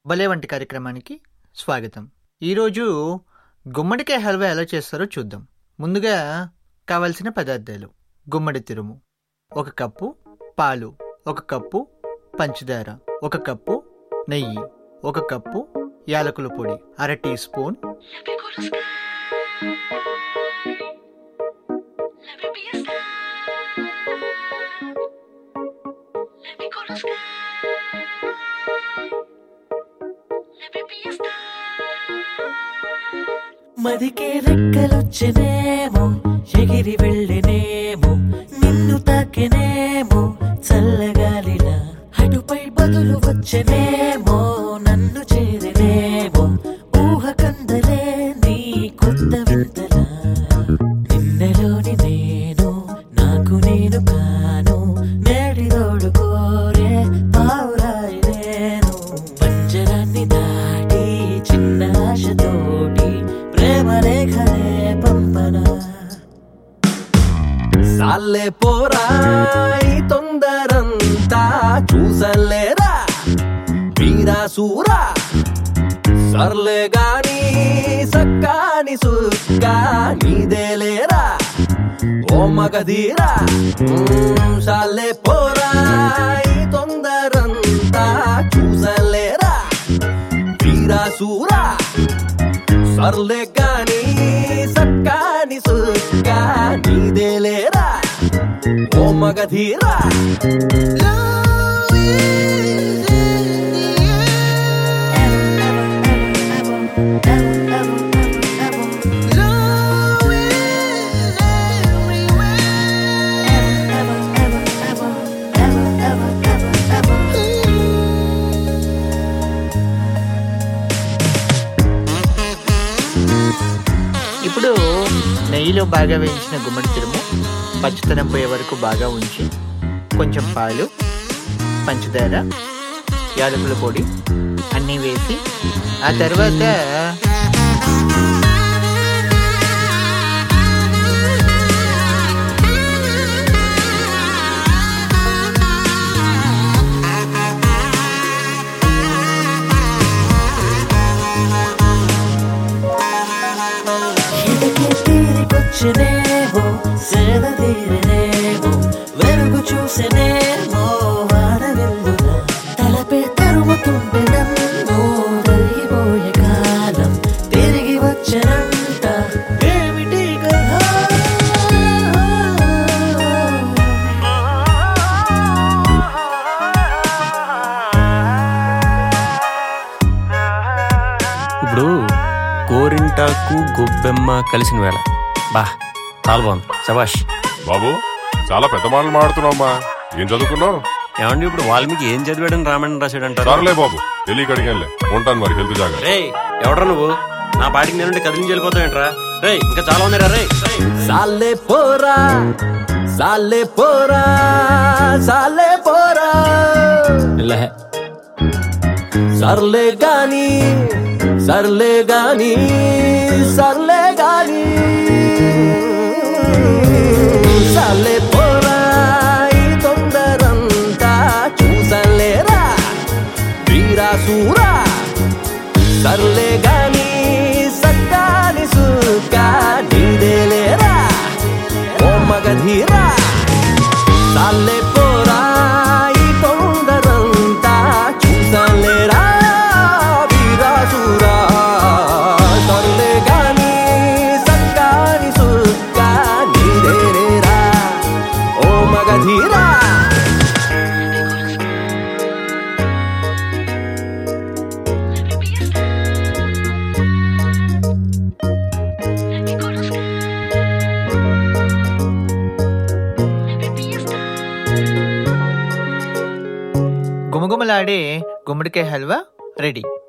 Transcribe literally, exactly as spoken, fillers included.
భలే వంటి కార్యక్రమానికి స్వాగతం. ఈరోజు గుమ్మడికాయ హల్వా ఎలా చేస్తారో చూద్దాం. ముందుగా కావలసిన పదార్థాలు: గుమ్మడి తురుము ఒక కప్పు, పాలు ఒక కప్పు, పంచదార ఒక కప్పు, నెయ్యి ఒక కప్పు, యాలకుల పొడి అర టీ స్పూన్, మదికే రెక్కలొచ్చనేమో, ఎగిరి వెళ్ళనేమో, నిన్ను తాకెనేమో చల్లగాలిలా, అటుపై బదులు వచ్చనేమో, నన్ను చేరనేమో, ఊహ కందలే నీ కొత్త వింతలా. నిన్నలోని నేను నాకు నేను కాను, నేడిరోడు కోరే పావురాయి నేను, పంజరాన్ని దాటి చిన్న ఆశతోటి ప్రేమరేఖలే పంపనా. సాలే పోరా ఈ తొందరంతా, చూసలేరా వీరాసూరా, సర్లే గాని సక్కాని సుక్కా నీదేలేరా ఓ మగధీరా. సాలే పోరా ఈ తొందరంతా, చూసలేరా వీరాసూరా, సర్లే గాని సక్కాని సుక్కా నీదేలేరా ఓ మగధీరా. ఇప్పుడు నెయ్యిలో బాగా వేయించిన గుమ్మడి తురుము పచ్చితనం పోయే వరకు బాగా ఉంచి, కొంచెం పాలు, పంచదార, యాలకుల పొడి అన్నీ వేసి, ఆ తర్వాత తీరికొచ్చనేమో, సేద తీరనేమో, వెలుగు చూసనేమో వాడవెల్లులా, తలపే తరుముతుంటే నన్ను తరిగిపోయే కాలం తిరిగి వచ్చనంట ఏమిటి కదా. ఇప్పుడు గోరింటాకు గొబ్బెమ్మ కలిసిన వేళ బా చాలా బాగుంది. శభాష్ బాబు, చాలా పెద్ద మాటలు మాడుతున్నావమ్మా. ఏం చదువుకున్నావు? ఏమండి ఇప్పుడు వాల్మీకి ఏం చదివాడని రామాయణం రాశాడంటారు? సరేలే బాబు, వెళ్ళి కడిగానులే, ఉంటాను మరి. హెల్త్ జాగ్రత్త. రే ఎవడ్రా నువ్వు? నా పాటికి నేనుంటే కదిలించి వెళ్ళిపోతావేంట్రా? రే ఇంకా చాలా ఉన్నారా? రే సాలే పోరా సాలే పోరా సాలే పోరా, సర్లే గాని సర్లే గాని సర్లే గాని, సాలే పోరా ఈ తొందరంతా, చూసలేరా వీరాసూరా, సర్లే గాని సక్కాని సుక్కా నీదేలేరా ఓ మగధీరా. సాలే పోరా ఈ తొందరంతా, చూసలేరా వీరాసూరా, సర్లే గాని సక్కాని సుక్కా నీదేలేరా ఓ మగధీరా. గుమగుమలాడే గుమ్మడికాయ హల్వా రెడీ.